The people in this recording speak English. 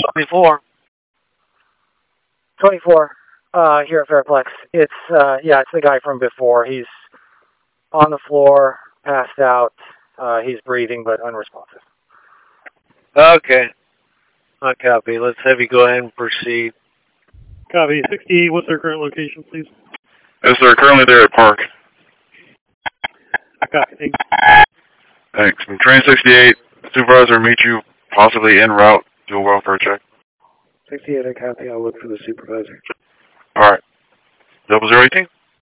24. 24, here at Fairplex. It's the guy from before. He's on the floor, passed out. He's breathing, but unresponsive. Okay. I copy. Let's have you go ahead and proceed. Copy. 68, what's their current location, please? Yes, sir. Currently there at Park. Copy. Thanks. Thanks. From train 68, supervisor will meet you possibly en route. Do a welfare check. 68, I copy. I'll look for the supervisor. All right. 0018?